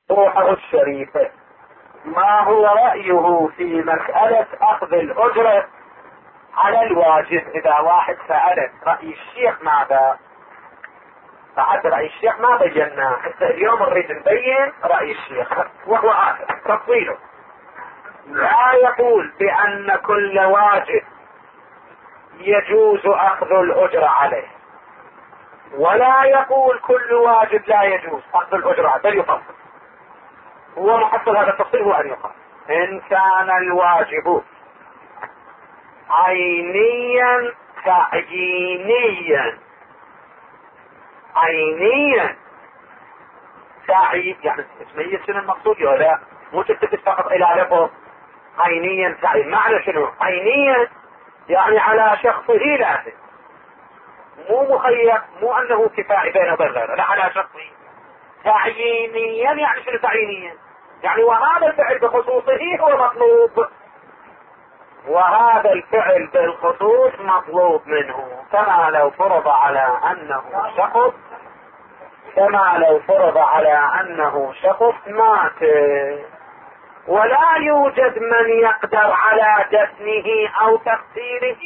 روحه الشريفة ما هو رأيه في مسألة أخذ الأجرة على الواجب؟ إذا واحد سألت رأي الشيخ ماذا؟ بعد رأي الشيخ ما بيناه، حتى اليوم نريد نبين رأي الشيخ، وهو آخر تفصيله. لا يقول بأن كل واجب يجوز أخذ الأجرة عليه، ولا يقول كل واجب لا يجوز أخذ الأجرة عليه، بل يفصل. هو محصل هذا التفصيل هو أن يقال إن كان الواجب عينيا تعيينيا، عينيا تعيين يعني اسمية شنو المقصود؟ لا مو تلتفت فقط الى لفظ عينيا تعيين. معنى شنو عينيا؟ يعني على شخصه لازم، مو مخير، مو انه كفاية بينه وبين غيره، لا على شخصه. تعيينيا يعني شنو تعيينيا؟ يعني وهذا الفعل بخصوصه هو مطلوب، وهذا الفعل بالخصوص مطلوب منه، كما لو فرض على انه شخص، كما لو فرض على انه شخص مات ولا يوجد من يقدر على دفنه او تغسيله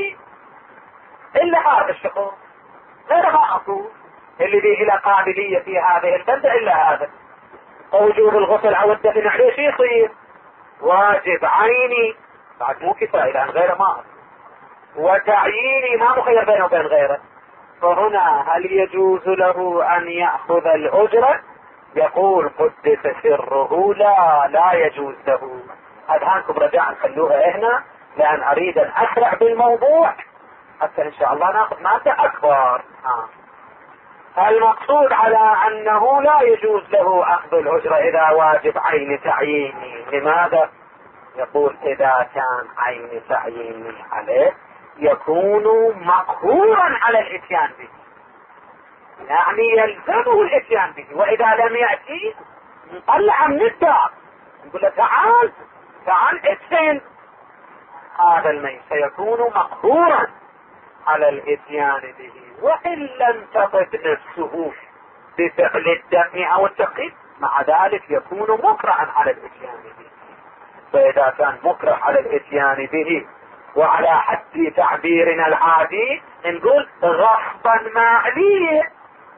الا هذا الشخص، غير ما اقول اللي به له قابلية في هذه البلدة الا هذا. وجوب الغسل او الدفن عليه شيء يصير واجب عيني بعد مو كفاية لان غيره ما أقول. وتعييني ما مخير بينه وبين غيره. فهنا هل يجوز له ان يأخذ الأجرة؟ يقول قدس سره لا يجوز له. اذهانكم رجاء خلوها هنا لان اريد ان اسرع بالموضوع حتى ان شاء الله ناخذ مادة اكبر. المقصود على انه لا يجوز له اخذ الأجرة اذا واجب عين تعييني. لماذا؟ يقول اذا كان عين تعييني عليه يكون مقهورا على الاتيان به، يعني يلزمه الاتيان به، واذا لم يأتي نطلع من الدار نقول له تعال اتين. هذا الميت سيكون مقهورا على الاتيان به، وان لم تطب نفسه بفعل الدم او التقييد مع ذلك يكون مكرها على الاتيان به. فاذا كان مكره على الاتيان به وعلى حد تعبيرنا العادي نقول غصبا ماليا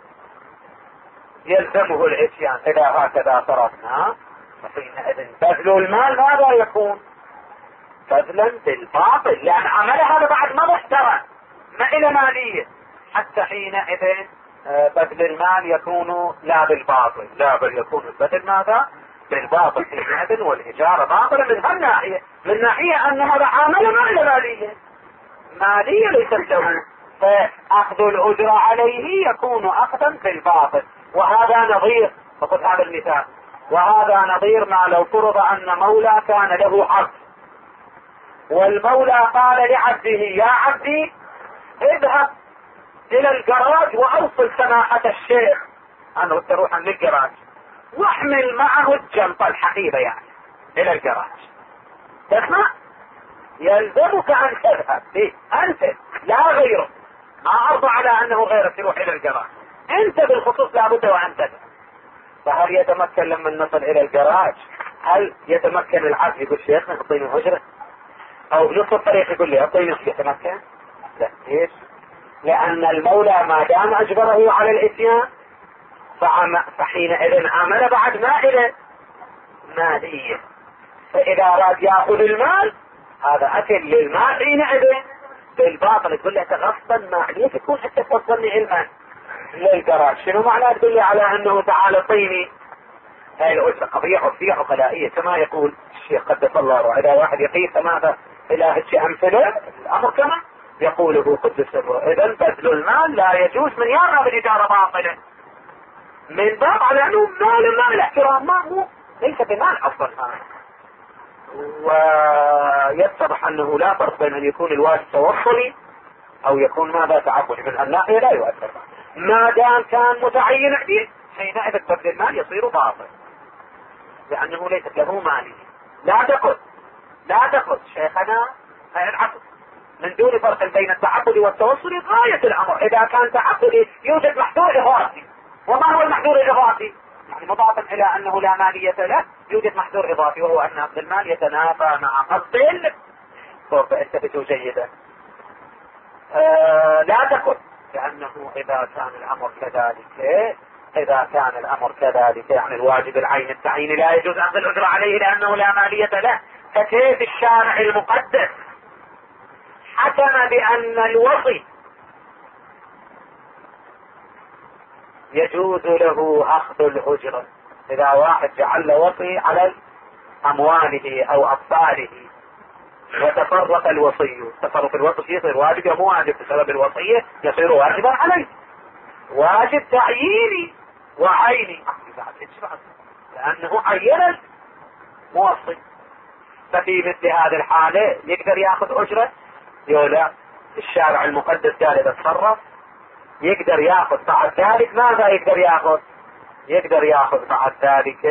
يلزمه الاتيان. اذا هكذا صرفنا فحينئذ بذل المال ماذا يكون؟ بذلا بالباطل، لان عمل هذا بعد ما محترم ما الى مالية، حتى حينئذ بذل المال يكون لا بالباطل، لا بل يكون البذل ماذا؟ بالباطل حينئذ، والاجارة باطلة من هالناحية، من ناحية ان هذا عمل ما الى مالية ليست له، فاخذ الاجرة عليه يكون اخذا بالباطل. وهذا نظير، فقد هذا المثال، وهذا نظير ما لو فرض ان مولى كان له عبد، والمولى قال لعبده يا عبدي اذهب الى الجراج واوصل سماحة الشيخ، انا قلت روح عن الجراج واحمل معه الجنطة الحقيبة يعني الى الجراج، تسمع؟ يلزمك ان تذهب به انت لا غيره، ما ارضى على انه غيرك يروح الى الجراج، انت بالخصوص لابد وان تذهب. فهل يتمكن لما نصل الى الجراج هل يتمكن العبد يقول شيخنا اعطيني اجرة، او نصف الطريق يقول لي اعطيني؟ يتمكن؟ لا. ليش؟ لان المولى ما دام اجبره على الاتيان فحينئذ عمل بعد ما الى مالية، فاذا اراد ياخذ المال هذا اكل للمال حينئذ بالباطل، تقول له غصبا مالية تكون حتى توصلني المال للجراج. شنو معنى تقول لي على انه تعال اعطيني؟ هاي الأجرة قضية عرفية عقلائية كما يقول الشيخ قدس الله روحه. إذا واحد يقيس ماذا إلى هالشيء أمثله الأمر كما يقوله قدس سره، إذا بذل المال لا يجوز من يرى بالإجارة باطلة من باب على أنه مال الاحترام، ما هو ليس بمال أصلا هذا. ويتضح أنه لا فرق بين أن يكون الواجب توصلي أو يكون ماذا تعبدي، من الناحية لا يؤثر، ما دام كان متعين عليه حينئذ بذل المال يصير باطل لأنه ليست له مالي. لا تقل شيخنا العقل من دون فرق بين التعبد والتوصل غاية الأمر. إذا كان تعبدي يوجد محذور إغاثي، وما هو المحذور الإغاثي؟ يعني مضافا الى انه لا مالية له يوجد محذور اضافي، وهو ان اخذ المال يتنافى مع قصد القربة. انتبهوا جيدا. لا تقل لانه اذا كان الامر كذلك يعني الواجب العين التعيين لا يجوز اخذ الاجرة عليه لانه لا مالية له، فكيف الشارع المقدس حكم بان الوصي يجوز له اخذ الاجرة؟ اذا واحد جعل له وصي على امواله او اطفاله وتصرف الوصي، تصرف الوصي يصير واجب او مو واجب؟ بسبب الوصية يصير واجبا عليه، واجب تعييني وعيني لانه عين الموصي. ففي مثل هذه الحالة يقدر ياخذ اجرة؟ يولا الشارع المقدس قال اذا تصرف يقدر ياخذ بعد ذلك. ماذا يقدر ياخذ؟ يقدر ياخذ بعد ذلك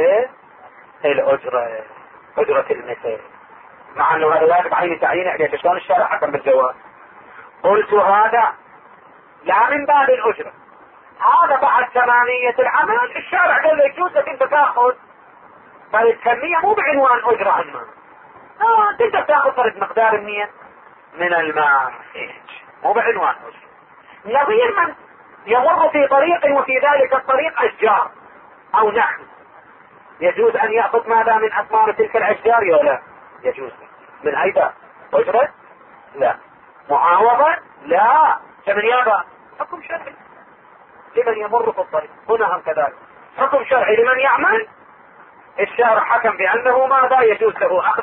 الاجرة، اجرة المثل، مع انه هذا واجب عيني تعيين عليه. شلون الشارع حكم بالجواز؟ قلت هذا لا من باب الاجرة، هذا بعد ثمانية العمل الشارع قال له يجوز لك انت تاخذ فالكمية مو بعنوان اجرة عنه، تقدر تاخذ فرد مقدار النية من المال مو بعنوان اجرة. نظير من يمر في طريق وفي ذلك الطريق اشجار او نحل، يجوز ان يأخذ ماذا من اثمار تلك الاشجار؟ ولا يجوز؟ من ايضا اجرة؟ لا. معاوضة؟ لا. كمن يابا حكم شرعي لمن يمر في الطريق، هنا هم كذلك حكم شرعي لمن يعمل. الشارع حكم بانه ماذا يجوز له اخذ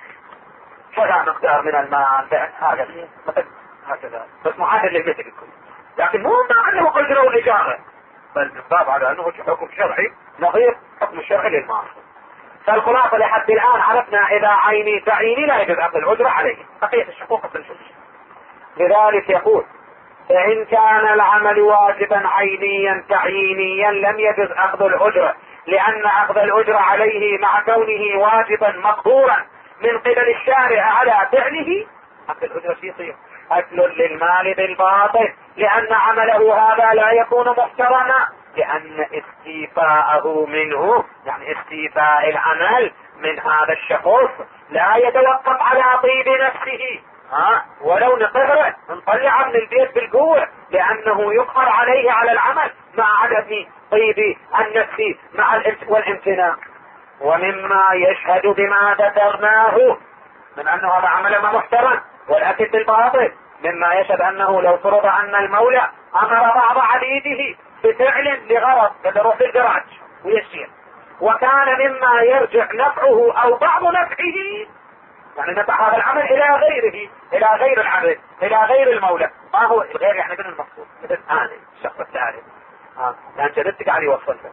كذا مقدار من المال، هذا مثل هكذا بس معادل للمثل الكل، لكن مو مع انه اجرة واجارة، بل من باب على انه حكم شرعي نظير حكم الشرعي للمال. فالخلاصة لحد الان عرفنا اذا عيني تعييني لا يجوز اخذ الاجرة عليه، بقية الشقوق تنشوش. لذلك يقول فإن كان العمل واجبا عينيا تعيينيا لم يجوز أخذ الأجرة، لأن أخذ الأجرة عليه مع كونه واجبا مقدورا من قبل الشارع على فعله. أخذ الأجرة يصير أكل للمال بالباطل، لأن عمله هذا لا يكون محترما، لأن استيفاءه منه يعني استيفاء العمل من هذا الشخص لا يتوقف على طيب نفسه، ولو نقهره نطلع من البيت بالقوة، لأنه يقهر عليه على العمل مع عدم طيب النفس مع والامتناع. ومما يشهد بما ذكرناه من أنه هذا عمل ما محترم والأكل بالباطل، مما يشهد أنه لو فرض أن المولى أمر بعض عبيده بفعل لغرض كدروس الدراج ويسير، وكان مما يرجع نفعه أو بعض نفعه، يعني نفع هذا العمل الى غيره، الى غير العبد، الى غير المولى. ما هو الغير؟ يعني من المقصود مثل انا الشخص الثالث لان جدتك علي وصلته،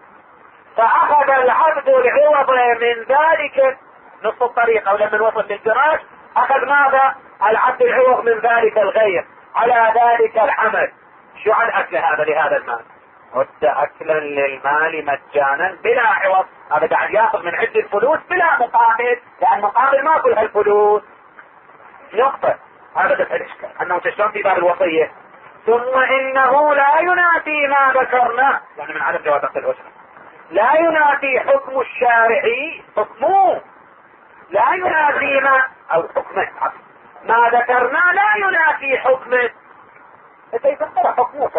فاخذ العبد العوض من ذلك نصف الطريق او لما وصل للفراش اخذ ماذا؟ العبد العوض من ذلك الغير على ذلك العمل. شو عن اكل هذا لهذا المال؟ عد اكلا للمال مجانا بلا عوض، هذا قاعد ياخذ من عدة فلوس بلا مقابل، لان مقابل ما كل هالفلوس. نقطة. هذا دفع الاشكال انه تشلون في باب الوصية. ثم انه لا ينافي ما ذكرنا، يعني من عدم جواز اخذ الأجرة لا ينافي حكم الشارع، حكمه لا ينافي ما او حكمه ما ذكرنا لا ينافي حكمه، فيفكر حكمه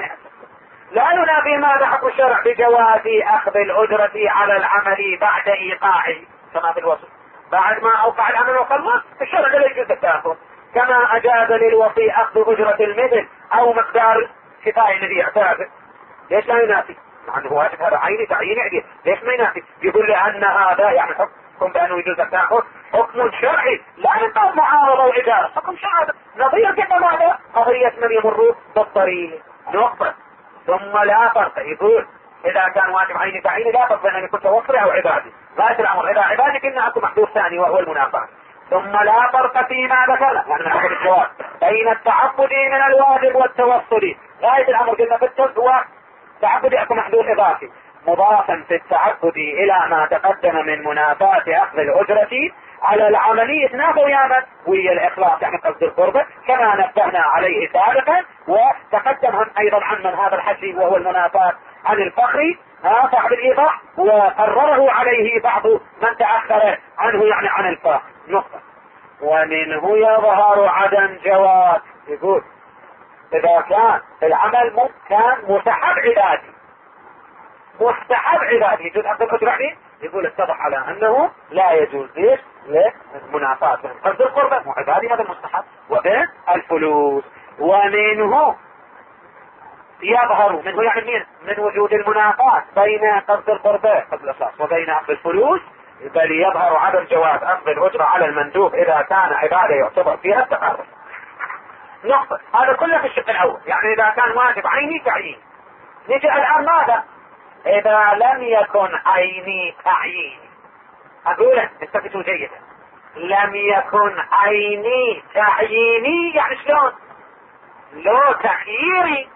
لا ينافي ماذا حكم الشرع بجواز اخذ الاجرة على العمل بعد ايقاعه، كما في الوصف بعد ما اوقع العمل وخلص الشرع لا يجوز التاخذ، كما اجاز للوصي اخذ اجرة المثل او مقدار كفاية الذي يعتاد. ليش لا ينافي؟ مع انه واجب هذا عيني تعيين عليه، ليش ما ينافي؟ يقول لان هذا يعني حكم بانه يجوز التاخذ حكم شرعي، لا من معارضة وإدارة، حكم شرعي نظير كما ماذا؟ قضية من يمر بالطريق. نقطة. ثم لا فرق، يقول اذا كان واجب عيني تعييني لا فرق بين ان يكون توصلي او عبادي، غاية الامر اذا عبادي كنا اكو محدود ثاني وهو المنافعة. ثم لا فرق فيما ذكر يعني من حكم الجواب بين التعبد من الواجب والتوصلي، غاية الامر قلنا في التقوى تعبدي اكو محدود اضافي مضافا في التعبد الى ما تقدم من منافاة اخذ الاجرة على العملية نافوا ياما وهي الاخلاص يعني قصد القربة كما نبهنا عليه سابقا، وتقدم هم ايضا عن من هذا الحكي وهو المنافاة عن الفخر صاحب الايضاح وقرره عليه بعض من تأخر عنه يعني عن الفاق. نقطة. ومنه يظهر عدم جواز. يقول اذا كان العمل كان مستحب عبادي، مستحب عبادي يجوز اخذ الاجر عليه، يقول اتضح على انه لا يجوز ليش؟ للمنافاة بين قصد القربة مو عبادي هذا المستحب وبين الفلوس. ومنه يظهر، منه يعني مين؟ من وجود المنافاة بين قصد القربة قصد الاساس وبين اخذ الفلوس، بل يظهر عدم جواز اخذ الاجرة على المندوب اذا كان عبادة يعتبر فيها التقرب. نقطة. هذا كله في الشق الاول، يعني اذا كان واجب عيني تعيين. نجي الان ماذا؟ اذا لم يكن عيني تعييني، اقوله استفتوا جيدا، لم يكن عيني تعييني يعني شلون؟ لو تخييري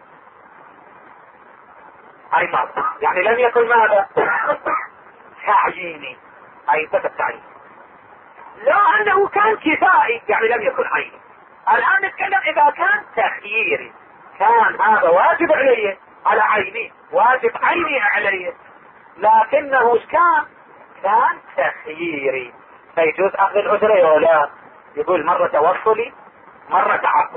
اي مرة، يعني لم يكن ماذا؟ تعييني اي انتهى التعيين. لو انه كان كفائي يعني لم يكن عيني. الان نتكلم اذا كان تخييري، كان هذا واجب علي على عيني، واجب عيني علي، لكنه كان تخييري، فيجوز اخذ الاجرة ولا لا؟ يقول مرة توصلي مرة تعبد.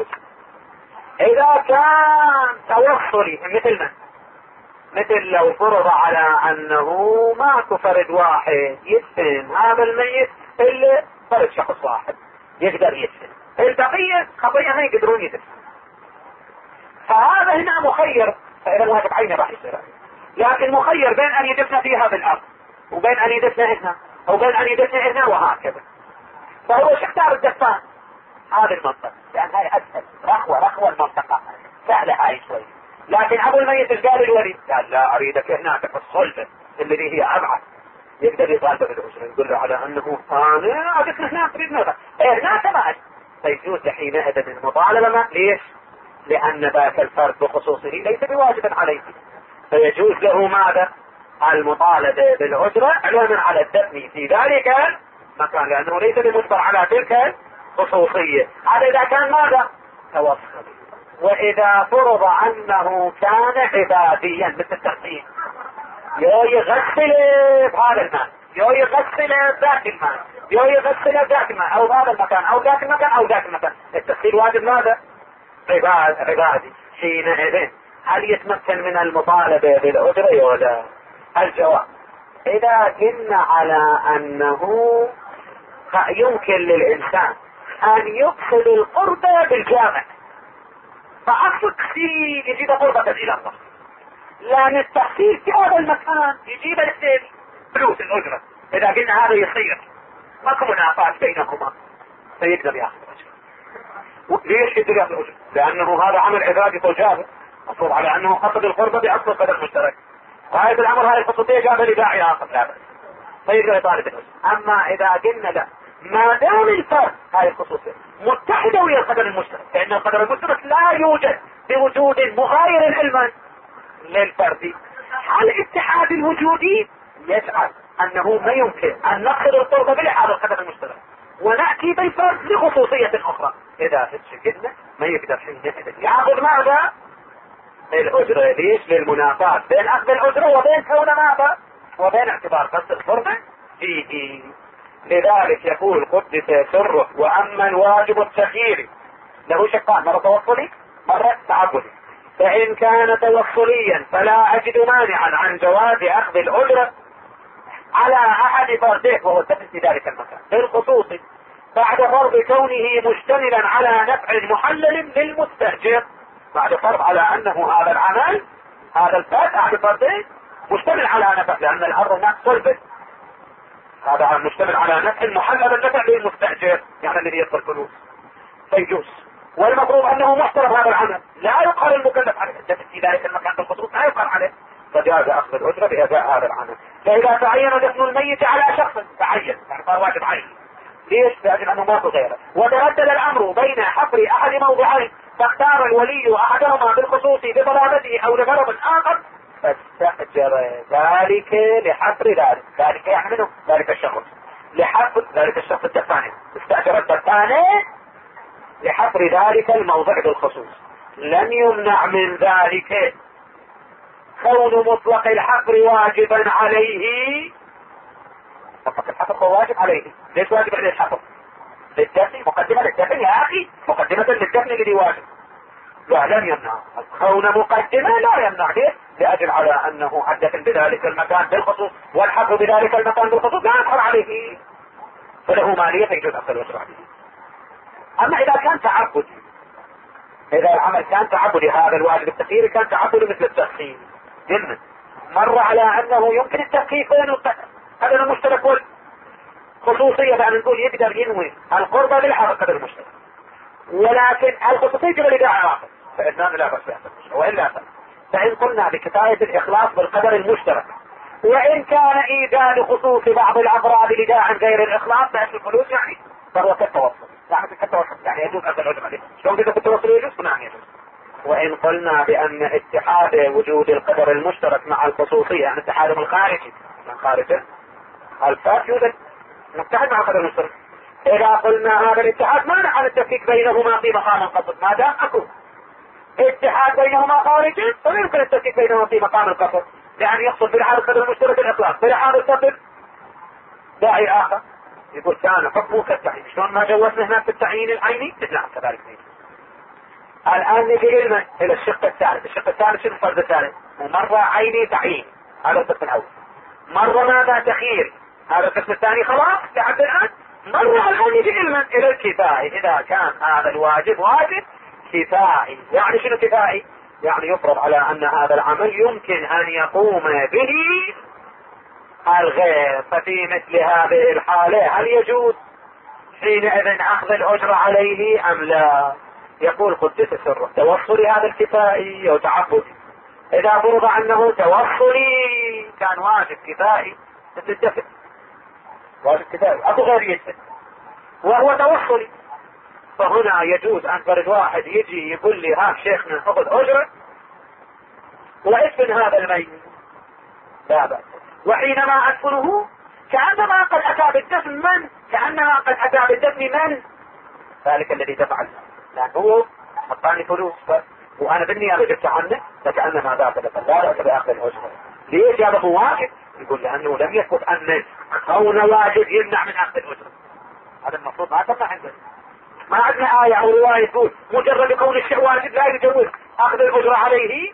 اذا كان توصلي مثل من؟ مثل لو فرض على انه ماكو فرد واحد يدفن هذا الميت الا فرد شخص واحد يقدر يدفن، البقية خطيئة ما يقدرون يدفن، فهذا هنا مخير، فإذا الواجب عينه راح يصير، لكن مخير بين أن يدفن في هذا الأرض وبين أن يدفن هنا أو بين أن يدفن هنا وهكذا، فهو اختار الدفان هذه المنطقة لأن هاي أسهل، رخوة المنطقة سهلة هاي شوي. لكن أبو الميت ايش قال الولي؟ قال لا أريدك هناك في الصلبة الذي هي أبعد، يقدر يطالب بالأجرة، يقول له على أنه أنا أدفن هناك تريد نظر هناك ما فيجوز حينئذ المطالبة. ما ليش؟ لأن ذاك الفرد بخصوصه ليس بواجب عليه، فيجوز له ماذا؟ المطالبة بالأجرة علما على الدفن في ذلك المكان، لأنه ليس بمجبر على تلك الخصوصية. هذا إذا كان ماذا؟ توصل. وإذا فرض أنه كان عباديا مثل التغسيل، يو يغسل بهذا الماء، يو يغسل ذاك الماء، يو يغسل ذاك الماء أو هذا المكان أو ذاك المكان أو ذاك المكان، التغسيل واجب ماذا؟ عبادي. حينئذ هل يتمكن من المطالبة بالأجرة ولا؟ الجواب إذا كنا على أنه يمكن للإنسان أن يقصد القربة بالجامع، فأصل التحصيل يجيب قربة إلى الله، لأن التحصيل في هذا المكان يجيب الاثنين فلوس الأجرة. إذا قلنا هذا يصير ماكو منافاة بينهما فيقدر ياخذ الأجرة. ليش يقدر ياخذ الأجرة؟ لأنه هذا عمل عبادي فجابه، مفروض على أنه قصد القربة بأصل القدر المشترك. غاية الأمر هذه الخصوصية جابه لداعي آخر لا بأس، فيقدر يطالب الأجرة. أما إذا قلنا لا، ما دام الفرد هذه الخصوصية متحدة ويا القدر المشترك، لأن القدر المشترك لا يوجد بوجود مغاير علما للفرد، هل اتحاد الوجودي يجعل أنه ما يمكن أن نقصد القربة بلحاظ القدر المشترك ونأتي بالفرد لخصوصية أخرى؟ إذا اتشكلنا ما يقدر حينئذ يأخذ ماذا؟ الأجرة. ليش؟ للمنافاة بين أخذ الأجرة وبين كون ماذا؟ وبين اعتبار قصد القربة فيه. لذلك يقول قدس سره وأما الواجب التخييري له شقان، مرة توصلي مرة تعبدي، فإن كان توصليا فلا أجد مانعا عن جواز أخذ الأجرة على أحد فرديه وهو الدفن في ذلك المكان بالخصوص بعد فرض كونه مشتملا على نفع محلل للمستأجر، بعد فرض على أنه هذا العمل هذا الفرد أحد فرديه مشتمل على نفع، لأن الأرض هناك صلبة، هذا مشتمل على نفع محلل النفع للمستأجر يعني الذي يدخل فلوس فيجوز. والمفروض أنه محترم هذا العمل، لا يقال المكلف عليه الدفن في ذلك المكان بالخصوص، لا يقال عليه، فجاز أخذ الأجرة بأداء هذا العمل. فإذا تعين دفن الميت على شخص تعين يعني صار واجب عين، ليش؟ لأجل أنه ما في غيره، وتردد الأمر بين حفر أحد موضعين فاختار الولي أحدهما بالخصوص بضرابته أو لغرض آخر فاستأجر ذلك لحفر ذلك يعني منه ذلك الشخص لحفر ذلك الشخص الدفاني، استأجر الدفاني لحفر ذلك الموضع بالخصوص، لم يمنع من ذلك كون مطلق الحفر واجبا عليه. مطلق الحفر هو واجب عليه. ليش واجب عليه الحفر؟ للدفن، مقدمة للدفن يا اخي، مقدمة للدفن الذي واجب. لا لم يمنع كون مقدمة، لا يمنع. ليه؟ لأجل على أنه الدفن بذلك المكان بالخصوص والحفر بذلك المكان بالخصوص لا يدخل عليه، فله مالية يجوز أخذ الوجر عليه. أما إذا كان تعبدي، إذا العمل كان تعبدي، هذا الواجب التخييري كان تعبدي مثل التسخين، قلنا مر على أنه يمكن التخفيف بين قدر المشترك والخصوصية، بأن نقول يقدر ينوي القربة بالحفر قدر المشترك، ولكن الخصوصية جبل إداعة آخر فإذنان لا بس وإلا فإن قلنا بكفاية الإخلاص بالقدر المشترك، وإن كان إيجاد خصوص بعض الأمراض لداعٍ غير الإخلاص بأس الفلوس يعني فهو كالتوسط، يعني يجوز أخذ العجم عليه. شلون كده التوسط يجوز؟ نعم يجوز. وإن قلنا بأن اتحاد وجود القدر المشترك مع الخصوصية، يعني اتحادهم الخارجي من خارجه الفات يوجد متحد مع القدر المشترك، إذا قلنا هذا الاتحاد مانع عن التفكيك بينهما في مقام القصد، ما دام أكو اتحاد بينهما خارجي فيمكن التفكيك بينهما في مقام القصد، لأن يقصد بالحال القدر المشترك الإطلاق، بالحال القدر داعي آخر. يقول كان حكمه كالتعيين، شلون ما جوزنا هناك في التعيين العيني؟ نعم كذلك. الآن نجي إلى الشق الثالث. الشق الثالث شنو الفرد الثالث؟ مرة عيني تعيين، هذا القسم الأول. مرة ماذا تخيير، هذا القسم الثاني. خلاص لحد الآن مرة الآن يجي إلى الكفائي. إذا كان هذا الواجب واجب كفائي، يعني شنو كفائي؟ يعني يفرض على أن هذا العمل يمكن أن يقوم به الغير، ففي مثل هذه الحالة هل يجوز حينئذ أخذ الأجر عليه أم لا؟ يقول قدس سره توصلي هذا الكفائي أو تعبدي. إذا فرض أنه توصلي كان واجب كفائي مثل الدفع، واجب كفائي أكو غير يدفع وهو توصلي، فهنا يجوز أن فرد واحد يجي يقول لي ها شيخنا خذ أجرة واسفن هذا الميت، لا بأس. وحينما أدفنه كأنما قد أتى بالدفن من؟ كأنما قد أتى بالدفن من؟ ذلك الذي دفع، لأن هو حطاني فلوس وأنا بالنيابة جبت عنه، فكأنما ذاك دفع لا بأس بأخذ الأجرة. ليش هذا هو واجب؟ يقول لأنه لم يثبت أن كون واجب يمنع من أخذ الأجرة، هذا المفروض ما تبقى عندنا. ما عندنا آية أو رواية تقول مجرد كون الشيء واجب لا يجوز أخذ الأجرة عليه،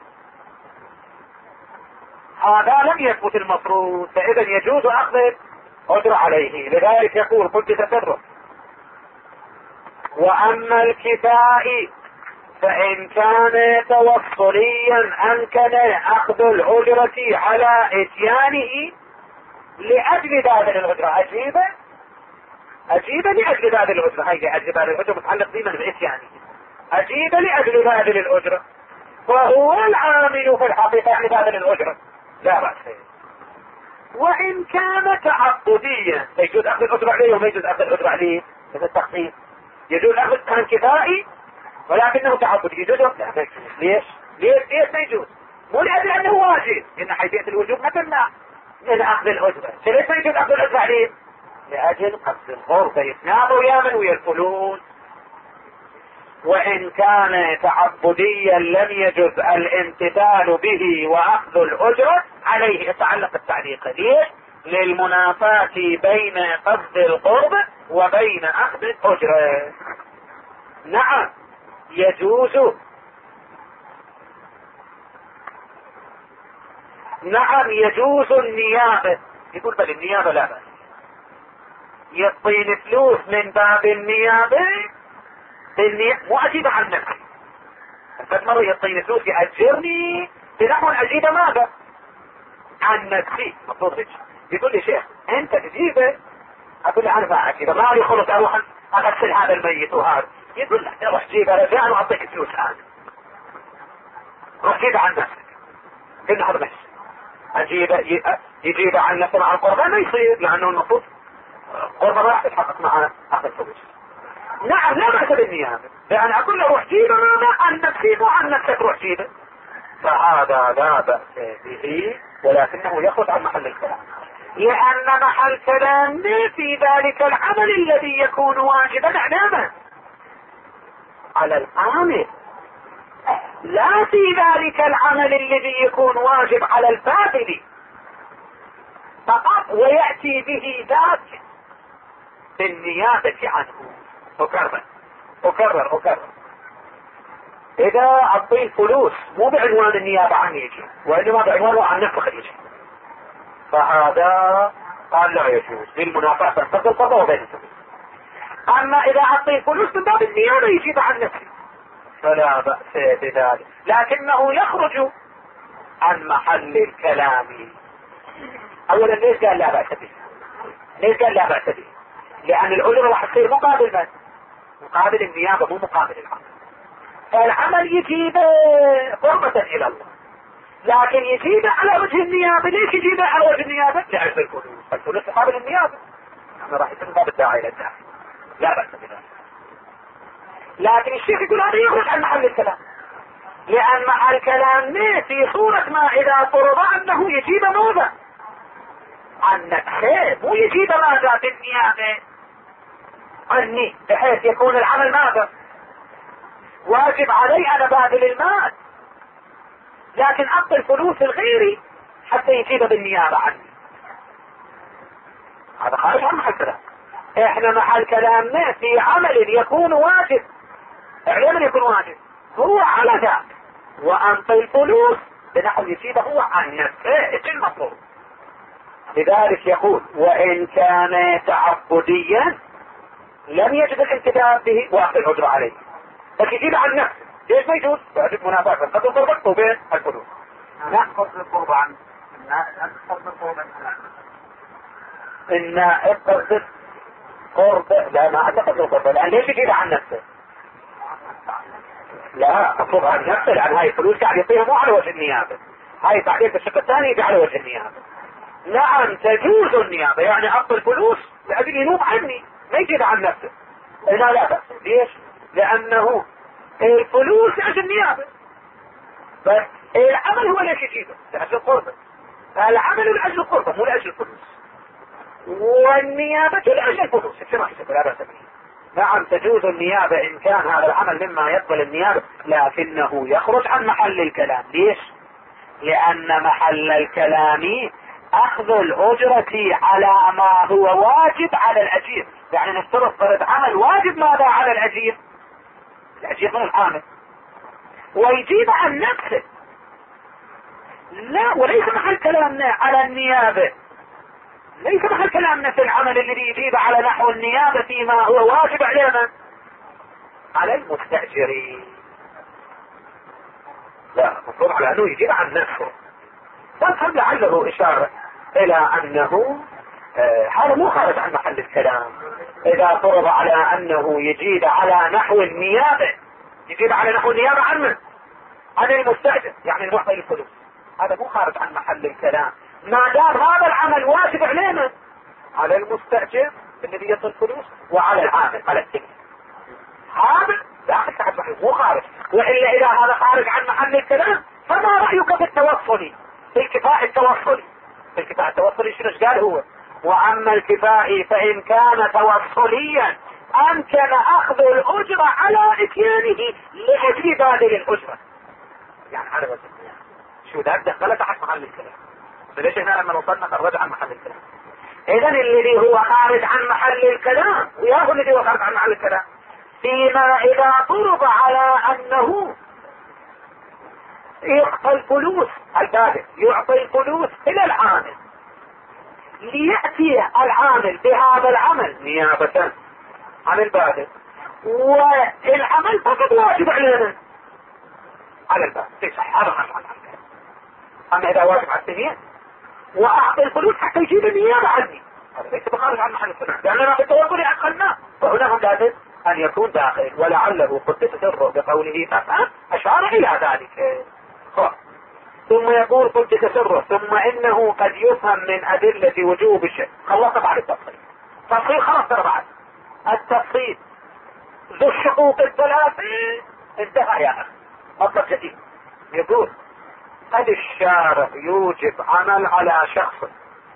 هذا لم يثبت المفروض، فإذا يجوز أخذ الأجرة عليه. لذلك يقول قلت تفرق. وأما الكفائي فإن كان توصليا أمكن أخذ الأجرة على إتيانه لأجل ذات الأجرة. أجيب لأجل ذات الأجرة، هاي لأجل ذات الأجرة متعلق بمن بإتيانه، أجيب لأجل ذات الأجرة، وهو العامل في الحقيقة يعني ذات الأجرة لا بأس. وإن كان تعبديا يجوز أخذ الأجرة عليه وما يجوز أخذ الأجرة عليه، مثل التخصيص يجوز أخذ كان كفائي ولكنه تعبدي يجوز لا ما يجوز. ليش ما يجوز؟ مو لأجل أنه واجب، إن حيثية الوجوب ما تمنع من أخذ الأجرة. ليش ما يجوز أخذ الأجرة عليه؟ لأجل قصد الغربة يتناموا يا من ويرفلون. وإن كان تعبديا لم يجوز الامتثال به وأخذ الأجرة عليه. يتعلق التعليق ليه؟ للمنافاة بين قصد القرب وبين أخذ الأجرة. نعم يجوز، نعم يجوز النيابة. يقول بل النيابة لا بأس، يعطيني فلوس من باب النيابة مو أجيب عن نفسي. فد مرة يعطيني فلوس يأجرني بنحو أجيب ماذا؟ عن نفسي. مفروض يقول لي شيخ أنت تجيبه، أقول له أنا ما أجيبه، ما لي خلص أروح أغسل هذا الميت وهذا. يقول له روح جيبه رجاء وأعطيك فلوس الآن، روح جيبه عن نفسك. قلنا هذا ماشي، أجيبه يجيبه عن نفسه مع القربان ما يصير، لأنه المفروض قربة راح تتحقق مع أخذ الفلوس. نعم لا بأس بالنيابة، يعني أقول له روح جيبه عن نفسي وعن نفسك روح جيبه، فهذا لا بأس به، ولكنه يخرج عن محل الكلام، لأن محل كلام في ذلك العمل الذي يكون واجبا علامة على العامل. لا في ذلك العمل الذي يكون واجب على الفاعل فقط، ويأتي به ذاك بالنيابة عنه. أكرر إذا أعطيه فلوس مو بعنوان النيابة عني يجي، وإنما بعنوانه عن نفخ يجي، فهذا قال لا يجوز للمنافاة بين القضاء وبين الفلوس. أما إذا أعطيه فلوس من باب النيابة يجيب عن نفسه فلا بأس بذلك، لكنه يخرج عن محل الكلام. أولا ليش قال لا بأس به؟ لأن الأجرة راح تصير مقابل النيابة مو مقابل العمل. فالعمل يجيب قربة إلى الله، لكن يجيب على وجه النيابة. ليش يجيب على وجه النيابة؟ لأجل الفلوس مقابل النيابة، أنا راح يصير باب الداعي إلى الداعي، لا بأس بذلك. لكن الشيخ يقول هذا يخرج عن محل الكلام، لأن مع الكلام في صورة ما إذا فرض أنه يجيب ماذا؟ عن نفسه، مو يجيب ماذا بالنيابة عني، بحيث يكون العمل ماذا؟ واجب علي أنا باذل المال، لكن أعطي الفلوس الغيري حتى يجيب بالنيابة عني. هذا خارج عن محل كلام. احنا محل كلامنا في عمل يكون واجب، عمل يكون واجب هو على ذاك، وأنطي الفلوس بنحو يجيبه هو عن نفسه. ايش المطلوب؟ لذلك يقول وإن كان تعبديا لم يجب الانتداب به واخذ الأجر عليه، بس يجيب عن نفسه. ليش ما يجوز؟ واجب منافاة قد تربطه بين الفلوس. نأخذ القربان إن اقصد قرب، لا ما اعتقد القرب، لأن ليش يجيب عن نفسه؟ لا أقصد عن نفسه، لأن هاي الفلوس قاعد يعطيها مو على وجه النيابة، هاي بعدين بالشق الثاني يجي على وجه النيابة. نعم تجوز النيابة، يعني أعطي الفلوس لأجل ينوب عني، ما يجيب عن نفسه. لا بأس. ليش؟ لأنه الفلوس لأجل النيابة، بس العمل هو ليش يجيبه؟ لأجل القربة. العمل لأجل القربة مو لأجل الفلوس، والنيابة لأجل الفلوس. لا بأس به. نعم تجوز النيابة إن كان هذا العمل مما يقبل النيابة، لكنه يخرج عن محل الكلام. ليش؟ لأن محل الكلام أخذ الأجرة على ما هو واجب على الأجير. يعني نفترض فرض عمل واجب ماذا على الأجير من العامل، ويجيب عن نفسه. لا، وليس محل كلامنا على النيابة، ليس محل كلامنا في العمل الذي يجيب على نحو النيابة فيما هو واجب علينا على المستأجرين. لا، مفروض على أنه يجيب عن نفسه. فهم لعله إشارة إلى أنه هذا مو خارج عن محل الكلام. إذا فرض على أنه يجيب على نحو النيابة، يجيب على نحو النيابة عن من؟ عن المستأجر، يعني المعطي الفلوس، هذا مو خارج عن محل الكلام. ما دام هذا العمل واجب علينا على المستأجر الذي يعطي الفلوس وعلى العامل على التكليف، هذا داخل تحت محل، مو خارج. وإلا إذا هذا خارج عن محل الكلام فما رأيك بالتوصلي، بالكفاء التوصلي شنو قال هو؟ وأما الكفاء فإن كان توصليا أمكن أخذ الأجرة على إتيانه لأجل باذل الأجرة. يعني على وجه شو ده دخل تحت محل الكلام. فليش هنا لما وصلنا خرج عن محل الكلام؟ إذا الذي هو خارج عن محل الكلام وياه الذي هو خارج عن محل الكلام فيما إذا فرض على أنه يعطي الفلوس، البادئ يعطي الفلوس إلى العامل ليأتي العامل بهذا العمل نيابة عن البادئ، والعمل فقط واجب علينا على البادئ تصح هذا خارج عن الكلام. أما إذا واجب على الثانيين وأعطي الفلوس حتى يجيب النيابة عني، هذا ليس بخارج عن محل الكلام، لأننا في التوصل أدخلناه، فهنا هم لازم أن يكون داخل. ولعله قدس سره بقوله فافعل أشار إلى ذلك. ثم يقول قدس سره ثم إنه قد يفهم من أدلة وجوب الشيء. خلصت بعد التفصيل. تفصيل خلاص ترى بعد التفصيل ذو الشقوق الثلاثة انتهى يا أخي. مطلب جديد يقول قد الشارع يوجب عمل على شخص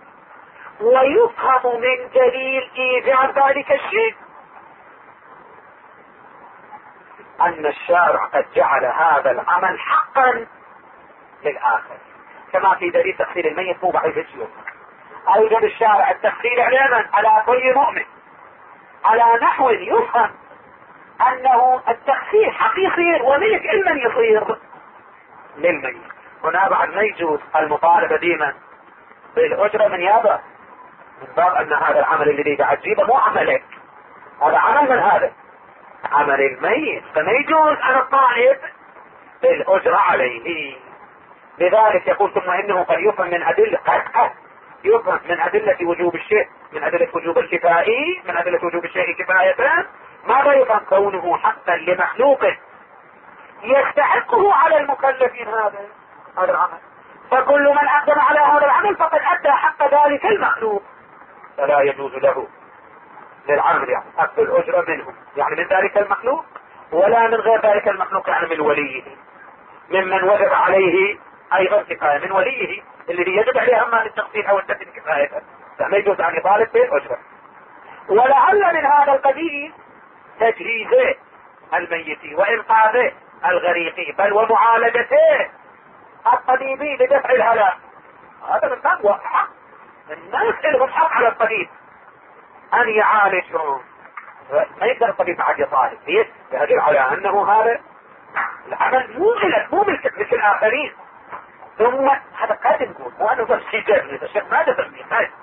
ويفهم من دليل إيجاب ذلك الشيء أن الشارع قد جعل هذا العمل حقا للآخر، كما في دليل تخسير الميت مو بعيد الشيوخ. أوجب الشارع التخسير علما على كل مؤمن على نحو يفهم أنه التخسير حقيقي وملك علما يصير للميت. هنا بعد ما يجوز المطالبة ديما بالأجرة من يابا، من باب أن هذا العمل الذي قاعد تجيبه مو عملك، هذا عمل من هذا؟ عمل الميت، فما يجوز أن الطالب بالأجرة عليه. لذلك يقول ثم إنه قد يفهم من أدلة يفهم من أدلة وجوب الشيء، من أدلة وجوب الكفائي، من أدلة وجوب الشيء كفاية. ماذا يفهم؟ كونه حقا لمخلوق يستحقه على المكلفين هذا العمل، فكل من أقدم على هذا العمل فقد أدى حق ذلك المخلوق، فلا يجوز له للعمل يعني أخذ الأجرة منهم، يعني من ذلك المخلوق، ولا من غير ذلك المخلوق، يعني من وليه، ممن وجب عليه أيضا كفاية، من وليه الذي يجب عليه أما للتقصير أو الدفن كفاية، فما يجوز أن يطالب بالأجرة. ولعل من هذا القبيل تجهيزه الميت وإنقاذه الغريق، بل ومعالجته الطبيبي لدفع الهلاك. هذا من باب حق الناس لهم حق على الطبيب أن يعالجهم، ما يقدر الطبيب بعد يطالب، يدل على أنه هذا العمل مو ملك مثل الآخرين. ثم هذا قد نقول مو أنه بس شيء الشيخ ما تفهمني.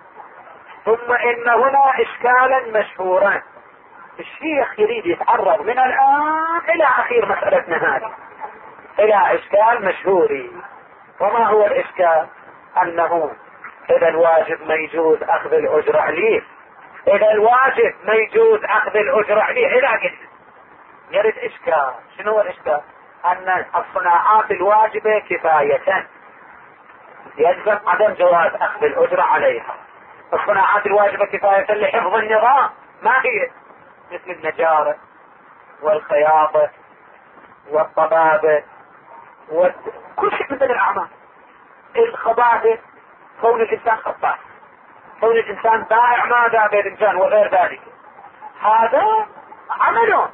ثم إن هنا إشكالا مشهورا الشيخ يريد يتعرض من الآن إلى أخير مسألتنا هذه إلى إشكال مشهوري. وما هو الإشكال؟ أنه إذا الواجب ما يجوز أخذ الأجرة عليه، إذا الواجب ما يجوز أخذ الأجرة عليه إلى قد يرد إشكال. شنو هو الإشكال؟ أن الصناعات الواجبة كفاية يلزم عدم جواز أخذ الأجرة عليها. الصناعات الواجبة كفاية لحفظ النظام ما هي؟ مثل النجارة والخياطة والطبابة وكل شيء مثل الأعمال. الخبائث كون الإنسان خباث، كون الإنسان بائع ماذا بالإنسان وغير ذلك، هذا عمل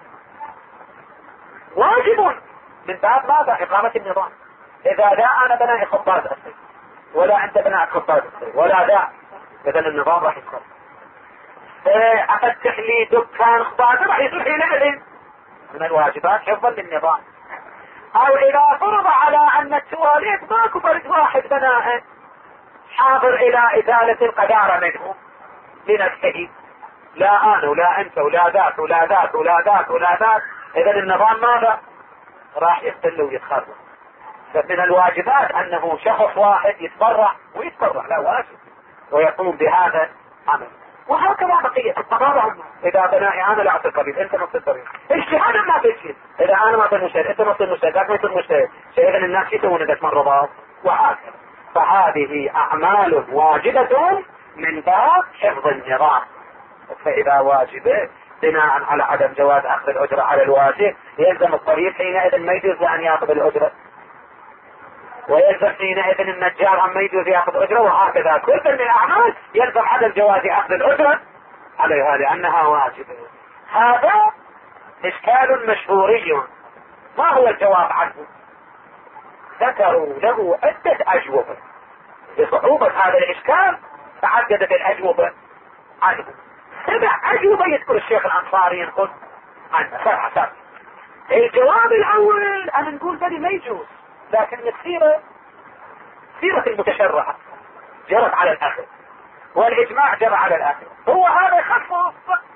واجب من باب ماذا؟ إقامة النظام. إذا لا أنا بناء خباز أصلي ولا أنت بناء خباز أصلي ولا لا، إذا النظام راح يخرب. أفتح لي دكان خباز راح يصير حينئذ من الواجبات حفظا للنظام. أو إذا فرض على أن التواليت ماكو فرد واحد بناء حاضر إلى إزالة القذارة منه لنفسه، لا أنا ولا أنت ولا ذاك ولا ذاك ولا ذاك ولا ذاك، إذا النظام ماذا؟ راح يختل ويتخرب. فمن الواجبات أنه شخص واحد يتبرع ويتبرع لا واجب ويقوم بهذا العمل. وهكذا بقية الطبابة، إذا بنائي أنا لا أعطي الطبيب أنت نص الطبيب، اجتهاد ما بيجي، إذا أنا ما بنشهد أنت نص المجتهد ذاك نص المجتهد، إذا الناس يسوون ذات مرضات وهكذا. فهذه أعمال واجبة من باب حفظ النظام. فإذا واجبة بناء على عدم جواز أخذ الأجرة على الواجب يلزم الطبيب حينئذ ما يجوز أن يأخذ الأجرة، ويلزم حينئذ النجار أن ما يجوز يأخذ أجرة، وهكذا كل من الأعمال يلزم عدم جواز أخذ الأجرة عليها لأنها واجبة. هذا إشكال مشهوري. ما هو الجواب عنه؟ ذكروا له عدة أجوبة لصعوبة هذا الإشكال، تعددت الأجوبة عنه. 7 أجوبة يذكر الشيخ الأنصاري ينقل عنه 7. الجواب الأول أن نقول ذلك ما يجوز، لكن السيرة سيرة المتشرعة جرت على الأخذ والإجماع جرى على الأخذ، هو هذا يخصص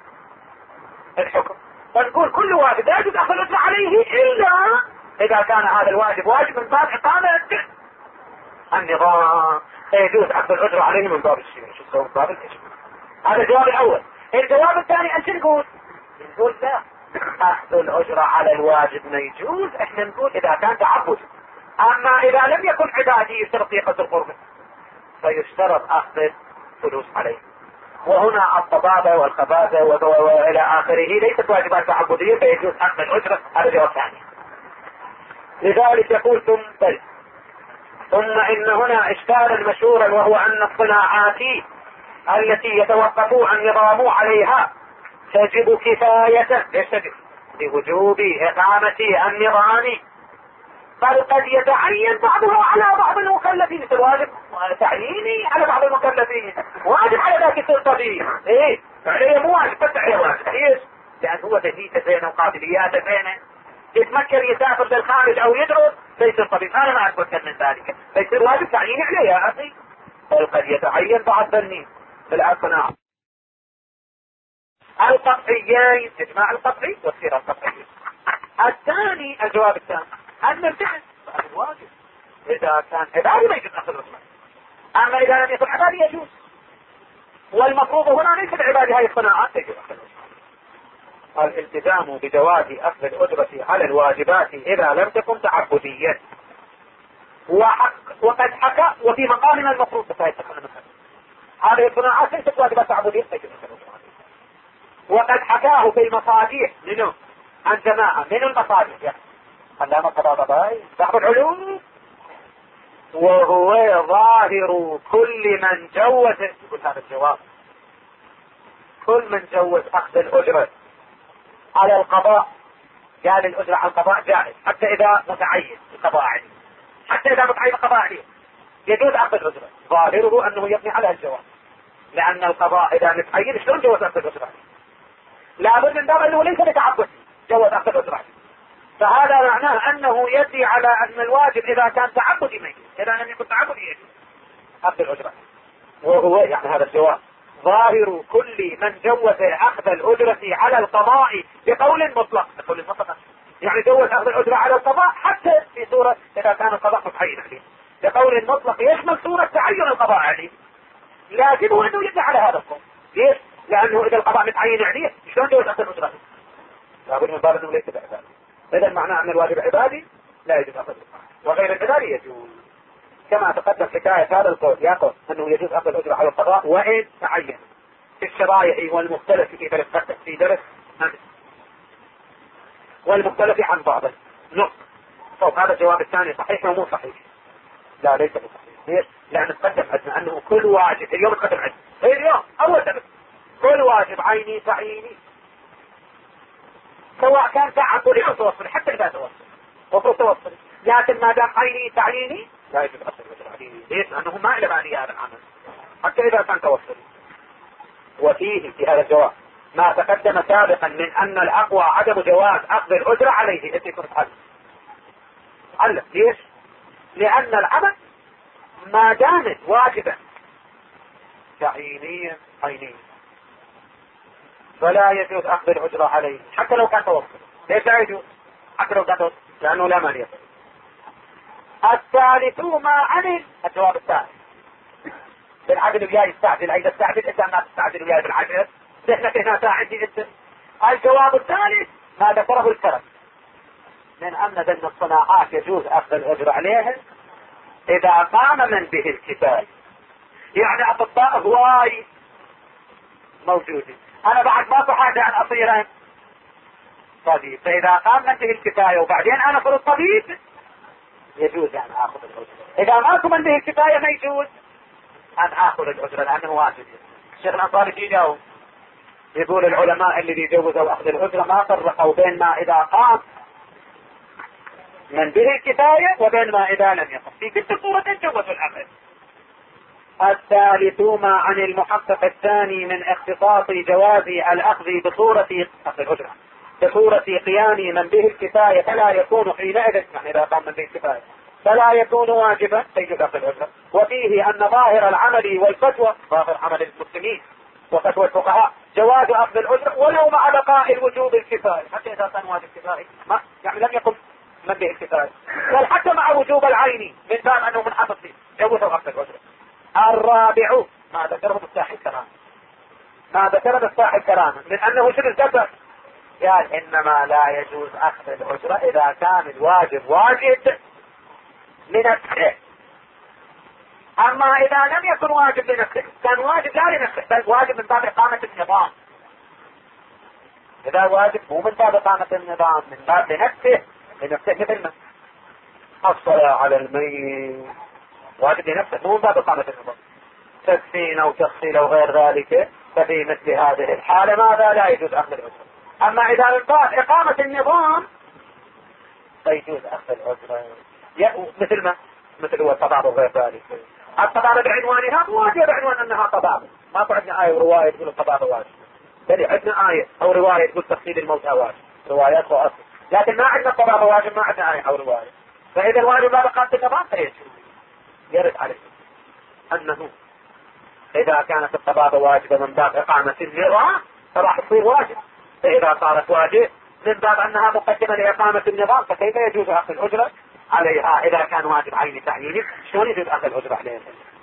الحكم. فنقول كل واجب لا يجوز أخذ الأجر عليه إلا إذا كان هذا الواجب واجب من باب إقامة النظام، فيجوز أخذ الأجر عليه من باب الشيء من باب الإجماع. هذا الجواب الأول. الجواب الثاني أنت نقول لا، أخذ الأجر على الواجب ما يجوز. احنا نقول إذا كان تعبد، أما إذا لم يكن عبادي يشترط ثقة القربة فيشترط أخذ فلوس عليه. وهنا الطبابة والخبازة وإلى آخره ليست واجبات تعبدية فيجوز أخذ الأجرة. هذا جواب ثاني. لذلك يقول ثم إن هنا إشكالا مشهورا، وهو أن الصناعات التي يتوقفوا عن نظام عليها تجب كفاية. ليش تجب؟ لوجوب إقامة النظام، بل قد يتعين بعضها على بعض المكلفين، مثل واجب تعييني على بعض المكلفين، واجب على ذاك الطبيب، ايه عليه مو واجب بس عليه واجب، ليش؟ لأن هو تجيته بينه وقابلياته بينه، يتمكن يسافر للخارج أو يدرس فيصير طبيب، أنا ما أتمكن من ذلك، فيصير واجب تعييني عليه يا أخي، بل قد يتعين بعض بني بالأقناع القطعيين، إجماع القطعي والسيرة القطعية. الثاني، الجواب الثاني أن الفعل الواجب إذا كان عبادي ما يجوز أخذ الرسول، أما إذا لم يكن عبادي يجوز، والمفروض هنا ليس العبادي هذه الصناعات يجوز أخذ الرسول. الالتزام بجواز أخذ الأجرة على الواجبات إذا لم تكن تعبدية، وقد حكى وفي مقامنا المفروض هذه الصناعات ليست واجبات تعبدية يجوز أخذ الرسول. وقد حكاه في المصاديح منه عن جماعة من المصاديح، يعني علامة قضاء بعض العلوم، وهو ظاهر كل من جوز، يقول هذا الجواب، كل من جوز أخذ الأجرة على القضاء، قال الأجرة على القضاء جائز حتى إذا متعين القضاء عليه، حتى إذا متعين القضاء عليه يجوز أخذ الأجرة، ظاهره أنه يبني على الجواب، لأن القضاء إذا متعين شلون جوز أخذ الأجرة؟ لابد من باب أنه ليس بتعبد جوز أخذ الأجرة، فهذا معناه أنه يدي على أن الواجب إذا كان تعبدي ما يجوز، إذا لم يكن تعبدي يجوز أخذ الأجرة، وهو يعني هذا الجواب ظاهر كل من جوز أخذ الأجرة على القضاء بقول مطلق، بقول مطلق يعني جوز أخذ الأجرة على القضاء حتى في صورة إذا كان القضاء متعين عليه، بقول مطلق يشمل صورة تعين القضاء عليه، لازمه أنه يدي على هذا القول. ليش؟ لأنه إذا القضاء متعين عليه شلون جوز أخذ الأجرة؟ لابد من باب أنه ليس بعبادي، إذا معناه أن الواجب عبادي لا يجوز أخذ الأجرة، وغير العبادي يجوز، كما تقدم حكاية هذا القول يقول أنه يجوز أخذ الأجرة على القضاء وإن تعين في الشرائع والمختلف في درس والمختلف عن بعضه نص. طب هذا الجواب الثاني صحيح ومو صحيح؟ لا ليس بصحيح. ليش؟ لأن تقدم عندنا أنه كل واجب اليوم تقدم عندنا اليوم أول درس كل واجب عيني تعييني سواء كان تعبدي أو توصل، حتى إذا توصل توصل، لكن ما دام عيني تعييني لا يجب أخذ الأجرة. ليش؟ لأنه ما إلى بالي هذا العمل حتى إذا كان توصل. وفيه في هذا الجواب ما تقدم سابقا من أن الأقوى عدم جواز أخذ الأجرة عليه. أنت كنت علم. ليش؟ لأن العمل ما دامت واجبا تعيينيا عينيا فلا يجوز أخذ الأجرة عليه حتى لو كان توصل. ليش لا يجوز؟ حتى لو كان توصل لأنه لا مال يصل. الثالث ما عن الجواب الثالث بالعدل وياي يستعجل، إذا استعجل إذا ما تستعجل وياي بالعدل سهلك هنا ساعدي أنت. الجواب الثالث ما ذكره الكرم من أن ذن الصناعات يجوز أخذ الأجر عليها إذا قام من به الكفاية، يعني أطباء هواي موجودين، أنا بعد ما حاجة أن أصير طبيب، فإذا قام من به الكفاية وبعدين أنا صرت طبيب يجوز أن أخذ الأجر. إذا ما قام من به الكفاية ما يجوز أن أخذ الأجر لأنه واجب. الشيخ الأنصاري يجاوب يقول العلماء اللي يجوزوا أخذ الأجر ما فرقوا بين ما إذا قام من به الكفاية وبين ما إذا لم يقم، في كل صورة جوزوا الأمر. الثالث ما عن المحقق الثاني من اختصاص جواز الأخذ بصورة أخذ الأجرة بصورة قيام من به الكفاية فلا يكون حينئذ، يعني إذا قام من به الكفاية فلا يكون واجبا يجوز أخذ الأجرة. وفيه أن ظاهر العمل والفتوى، ظاهر عمل المسلمين وفتوى الفقهاء جواز أخذ الأجرة ولو مع بقاء الوجوب الكفاية، حتى إذا كان واجب كفاية يعني لم يقم من به الكفاية، بل حتى مع وجوب العين من باب أنه منحصر فيه جوزوا أخذ الأجرة. الرابع ما ذكره مفتاح الكرامة، ما ذكره مفتاح الكرامة من أنه شبه ذكر، قال إنما لا يجوز أخذ الأجرة إذا كان الواجب واجب لنفسه، أما إذا لم يكن واجب لنفسه كان واجب لا لنفسه بل واجب من باب إقامة النظام. إذا واجب مو من باب إقامة النظام من باب لنفسه مثل ما الصلاة على الميت واجب لنفسه مو من باب إقامة النظام، تكفين أو تفصيل أو غير ذلك، ففي مثل هذه الحالة ماذا لا يجوز أخذ الأجرة. اما اذا من باب اقامة النظام فيجوز اخذ الأجرة، مثل هو التضارب غير ذلك. التضارب بعنوانها مو واجب بعنوان انها تضارب، ما عندنا آية ورواية تقول التضارب واجب، بل عندنا آية او رواية تقول تفصيل الموتى واجب، روايات واصل، لكن ما عندنا التضارب واجب، ما عندنا آية او رواية. فاذا الواجب لا بقى في النظام فيجوز. يرد عليه انه اذا كانت التضارب واجبة من باب اقامة النظام فراح تصير واجب، فاذا صارت واجب من باب انها مقدمة لاقامة النظام فكيف يجوز اخذ الاجرة عليها اذا كان واجب عيني تعييني؟ شلون يجوز اخذ الاجرة عليها؟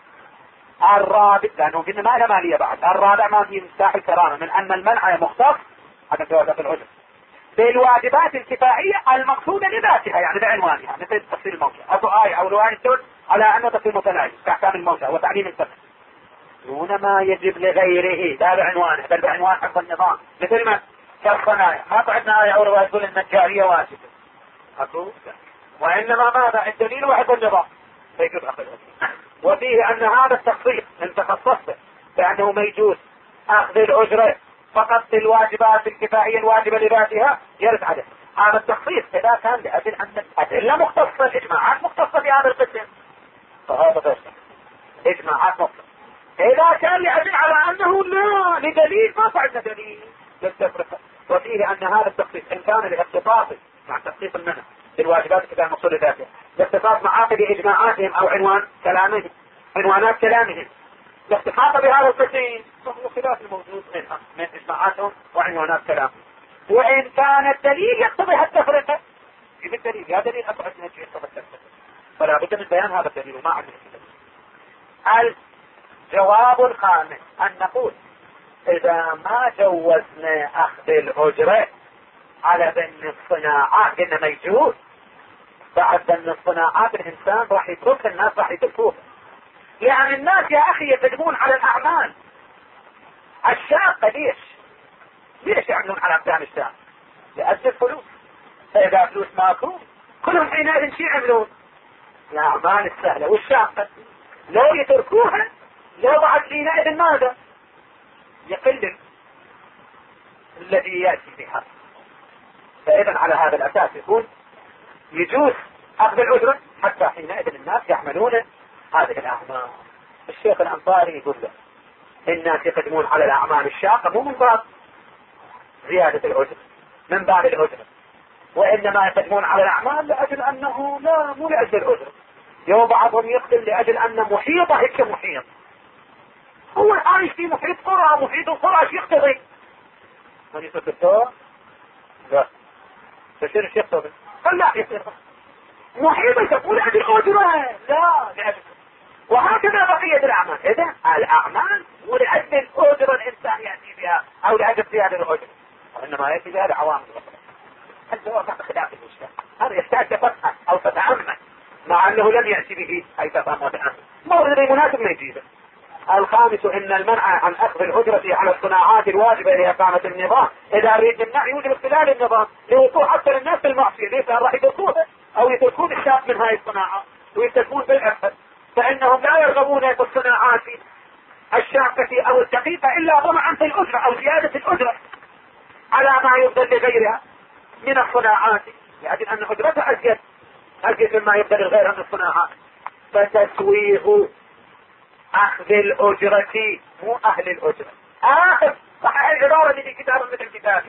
الرابع، لانه قلنا ما له مالية بعد، الرابع ما في مفتاح الكرامة من ان المنع مختص عدم جواز اخذ الاجرة بالواجبات الكفائية المقصودة لذاتها، يعني بعنوانها، مثل تفصيل الموتى، اكو آية او رواية تدل على انه تفصيل متناهي كاحكام الموتى وتعليم الفقه دون ما يجب لغيره، لا بعنوانه بل بعنوان حفظ النظام، مثل ما كالصنايع ما عندنا آية او رواية تقول ان الجارية واجبة اكو، وانما ماذا الدليل وحفظ النظام فيجوز اخذ الاجرة. وفيه ان هذا التخصيص ان تخصصته فانه ما يجوز اخذ الاجرة فقط في الواجبات الكفائية الواجبة لذاتها يرد عليه. هذا التخصيص اذا كان لاجل ان الادلة مختصة، الاجماعات مختصة في هذا القسم فهذا غير اجماعات مختصة. اذا كان لاجل على انه لا لدليل ما فعلنا دليل للتفرقة. وفيه ان هذا التخصيص ان كان لاختصاصه مع تخصيص المنع بالواجبات الكفائية المقصودة ذاتها لاختصاص معاقد اجماعاتهم او عنوانات كلامهم لاختصاص بهذا القسم فهو خلاف الموجود منها من اجماعاتهم وعنوانات كلامهم. وان كان الدليل يقتضي التفرقة يجب الدليل، يا دليل اصبحت من الشيء يقتضي التفرقة، فلا بد من بيان هذا الدليل وما عندنا الدليل. الجواب الخامس ان نقول اذا ما جوزنا اخذ الاجرة على بن الصناعات قلنا ما يجوز، بعد بن الصناعات الانسان راح يترك الناس راح يتركوه، يعني الناس يا اخي يقدمون على الاعمال الشاقة. ليش يعملون على اقدام الشاقة؟ لأجل الفلوس، فاذا فلوس ماكو كلهم حينئذ شي يعملون الاعمال السهلة والشاقة، لو يتركوها لو بعد حينئذ ماذا يقل الذي يأتي بها. فاذا على هذا الاساس يكون يجوز اخذ الاجرة حتى حينئذ الناس يحملون هذه الاعمال. الشيخ الانصاري يقول له الناس يقدمون على الاعمال الشاقة مو من باب زيادة الاجرة، من باب الاجرة، وانما يقدمون على الاعمال لاجل انه لا مو لاجل الاجرة. يوم بعضهم يقدم لاجل ان محيطه هيك محيط، هو عايش في محيط قرى، محيط القرى ايش يقتضي؟ من يصير دكتور؟ لا بصير ايش يقتضي؟ لا يصير محيط تقول لاجل الاجرة، لا لاجل. وهكذا بقية الاعمال. اذا الاعمال ولأجل الاجرة الانسان يأتي بها او لأجل زيادة الاجرة، وانما يأتي بها لعوامل اخرى. الجواب عن خلاف المشكلة هذا يحتاج تفقه او تتأمل، مع انه لم يأتي به اي تفهم وتأمل، مورد مناسب ما يجيبه. الخامس ان المنع عن اخذ الاجرة على الصناعات الواجبة لاقامة النظام اذا اريد النمنع يوجب اختلال النظام لوقوع اكثر الناس في المعصية، ليس راح يتركوها او يتركون الشاب من هاي الصناعات ويتركون بالاكثر، فانهم لا يرغبون في الصناعات الشاقة او الدقيقة الا طمعا في الاجرة او زيادة الاجرة على ما يفضل لغيرها من الصناعات، لأجل ان اجرتها ازيد مما يفضل الغير من الصناعات. فتسويغ اخذ الاجرة مو اهل الاجرة، اخذ صحيح العبارة اللي في كتاب مثل كتابي،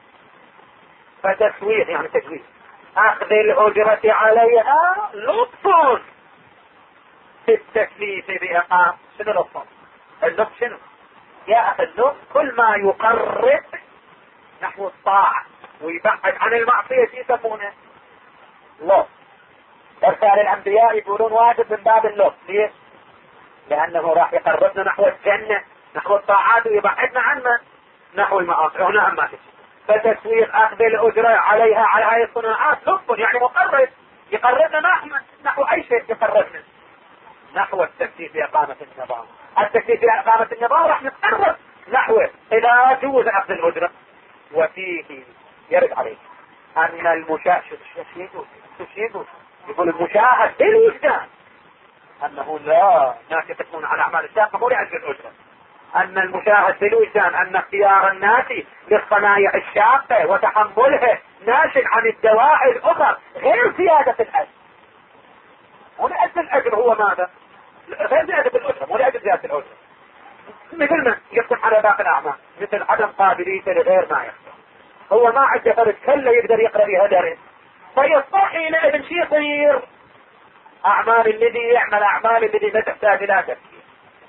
فتسويغ يعني تجويز اخذ الاجرة عليها لطف في التكليف بإقامة. شنو لطف؟ اللطف شنو يا اخي؟ اللطف كل ما يقرب نحو الطاعة ويبعد عن المعصية يسمونه لطف. ارسال الانبياء يقولون واجب من باب اللطف، ليش؟ لانه راح يقربنا نحو الجنة نحو الطاعات ويبعدنا عنا نحو المعاصي. هنا عما تجي فتسويق اخذ الاجرة عليها على هذه الصناعات لطف، يعني مقرب يقربنا نحو اي شيء يقربنا نحو التكليف بإقامة النظام. التكليف بإقامة النظام راح نتقرب نحوه إذا جوز أخذ الأجرة. وفيه يرد عليه أن المشاهد يقول المشاهد بالوجدان أنه لا ناس يقدمون على أعمال الشاقة مو لأجل الأجرة، أن المشاهد بالوجدان أن اختيار الناس للصنايع الشاقة وتحملها ناشئ عن الدواعي الأخرى غير زيادة الأجر. ولأجل الأجر هو ماذا؟ غير زيادة الأجر، مو لأجل زيادة الأجر. مثل من يقسم على باقي الأعمال، مثل عدم قابليته لغير ما يختار. هو ما عنده فرد كله يقدر يقرأ بها درس، فيصبح حينئذ شيء يصير أعمال الذي يعمل أعمال الذي لا تحتاج إلى تفكير.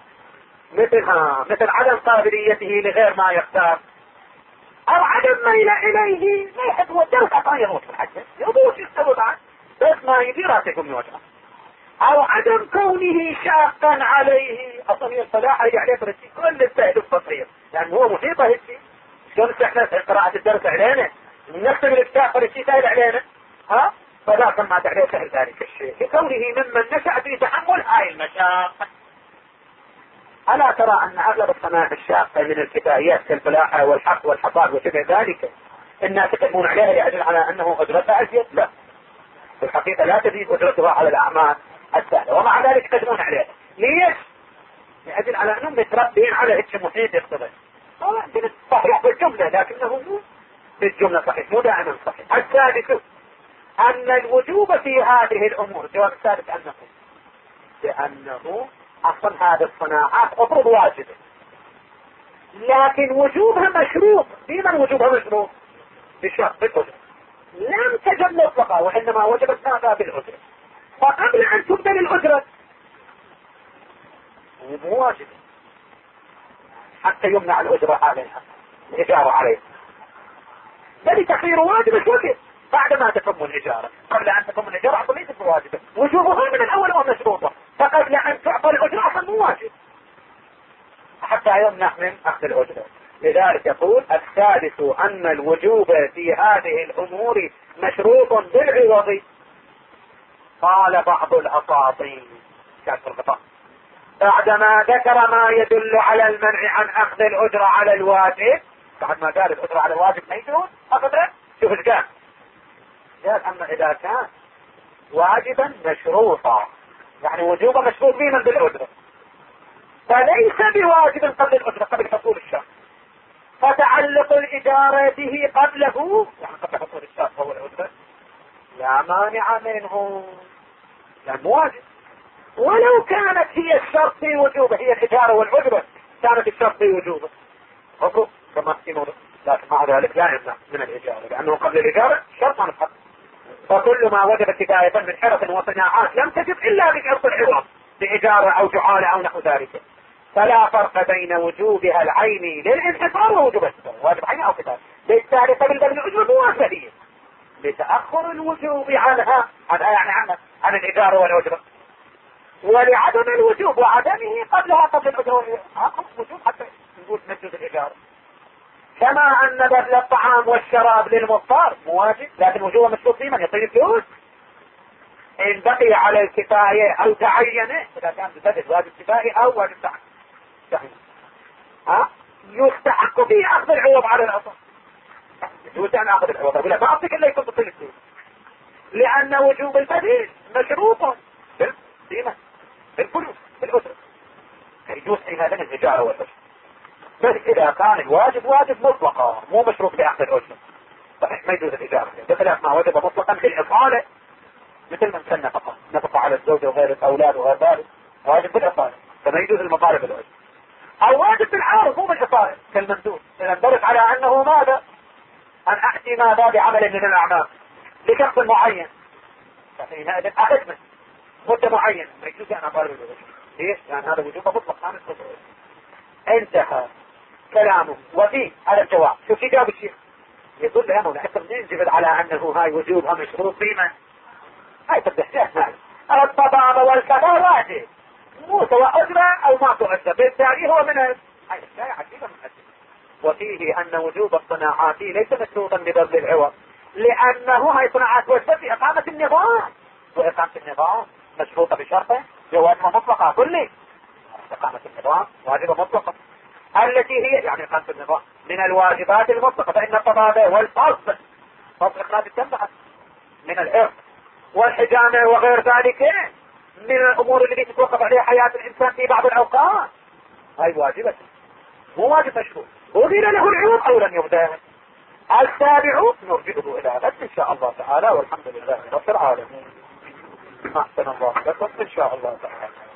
مثل عدم قابليته لغير ما يختار، أو عدم ميل إليه، ما يحب هو الدرس أعطاه يموت في الحجة يضوش يستوى بعد بس ما يدي راسكم يوجع، أو عدم كونه شاقا عليه. أصلا الصلاح هي عليه برسي كل التهدف بصير، يعني هو محيطة هالشيء. شلون احنا قراءة الدرس علينا نكتب الكتاب فرسي سهل علينا، فذاك ما عليه سهل ذلك الشيء لكونه ممن نشأ في تحمل هاي المشاق. ألا ترى أن أغلب الصنائع الشاقة من الكفايات كالفلاحة والحق والحصاد وشبه ذلك الناس يقدمون عليها لأجل على أنه أجرتها أزيد؟ لا، في الحقيقة لا تزيد أجرتها على الأعمال السهلة، ومع ذلك يقدمون عليها. ليش؟ لأجل على أنهم متربين على هيك محيط يقتضي. صحيح بالجملة، لكنه مو بالجملة صحيح، مو دائما صحيح. الثالث أن الوجوب في هذه الأمور، الجواب الثالث لأنه أصلا هذه الصناعات أفرض واجبة، لكن وجوبها مشروط. بمن وجوبها مشروط؟ بالشرط، بالأجرة. لم تجب مطلقة، وإنما وجبت ماذا؟ بالأجرة. فقبل أن تبدل الأجرة مو واجب حتى يمنع الأجرة عليها، الإجارة عليها، بل تخير واجب الوجب بعدما تتم الإجارة. قبل أن تتم الإجارة أصلا ليست واجبة، وجوبها من الأول ومشروطة، فقبل أن تعطى الأجرة أصلا مو واجب حتى يمنع من أخذ الأجرة. لذلك يقول الثالث أن الوجوب في هذه الأمور مشروط بالعوض. قال بعض الأساطين بعدما ذكر ما يدل على المنع عن أخذ الأجرة على الواجب، بعد ما قال الأجرة على الواجب ما يجوز أخذها، شوف ايش قال؟ قال أما إذا كان واجبا مشروطا، يعني وجوبا مشروط بمن؟ بالأجرة، فليس بواجب قبل الأجرة، قبل حصول الشرط، فتعلق الإجارة به قبله، يعني قبل حصول الشرط هو الأجرة، لا مانع منه، يعني واجب. ولو كانت هي الشرط في وجوبه، هي الإجارة والأجرة كانت الشرط في وجوبه حقوق كما تقولون، لكن مع ذلك لا يمنع من الإجارة، لأنه قبل الإجارة شرط عن الحق. فكل ما وجب كفاية من حرف وصناعات لم تجب إلا بشرط العوض بإجارة أو جعالة أو نحو ذلك، فلا فرق بين وجوبها العيني للانحصار ووجوب السبب، واجب عيني أو كفاية. بالتالي قبل بذل الأجرة مواسية لتأخر الوجوب عنها يعني عن الإجارة والأجرة، ولعدم الوجوب وعدمه قبلها قبل الأجرة وجوب حتى نقول نجوز الإجارة. كما أن بذل الطعام والشراب للمضطر مواجب، لكن وجوبه مشروط في من يطيب فلوس إن بقي على الكفاية أو تعينه، إذا كان بذل واجب كفاية أو واجب تعينه يستحق به أخذ العوض على الأصل. يجوز أن أخذ العوض، أقول لك ما أعطيك إلا يكون بطيب فلوس، لأن وجوب البذل مشروط بالفلوس بالأسرة، يجوز حينئذ الإجارة والأجرة. بس إذا كان الواجب واجب مطلقا مو مشروط بأخذ الأجرة، صحيح ما يجوز الإجارة، بخلاف ما وجب مطلقا في الإطالة، مثل من كان نفقة على الزوجة وغير الأولاد وغير ذلك واجب بالإطالة، فما يجوز المطالب بالأجرة. أو واجب بالعارض مو بالإطالة كالمندوب، إذا ندرس على أنه ماذا؟ أن أأتي ماذا بعمل من الأعمال لشخص معين، فحينئذ أخدمه مدة معينة ما يجوز أن أطالب بالأجرة. ليش؟ لأن هذا وجوب مطلق عن الصدر. انتهى كلامه وفيه على الجواب. شوف جاب الشيخ يقول له أنه نحن ننجبل على أنه هاي وجوبها مشروط فيما هاي تبدأ مال الطبابة والكذا واجب، مو سواء أجرة أو ما تؤجر، بالتالي هو من هاي الشيء عجيبة من أجل. وفيه أن وجوب الصناعات ليس مشروطا ببذل العوض، لأنه هاي صناعات وجبت في إقامة النظام، وإقامة النظام مشروطة بشرطه جوازها مطلقة كله. إقامة النظام واجبة مطلقة التي هي يعني إقامة النظام من الواجبات المطلقة، فإن الطبابة والفصل إخراج الدم من الإرث والحجامة وغير ذلك من الأمور التي تتوقف عليها حياة الإنسان في بعض الأوقات، هاي واجبة. مو واجب مشروع، أذن له العوض أو لم يؤذن. السابع نرجعه إلى غد إن شاء الله تعالى، والحمد لله رب العالمين. أحسن الله لكم إن شاء الله تعالى.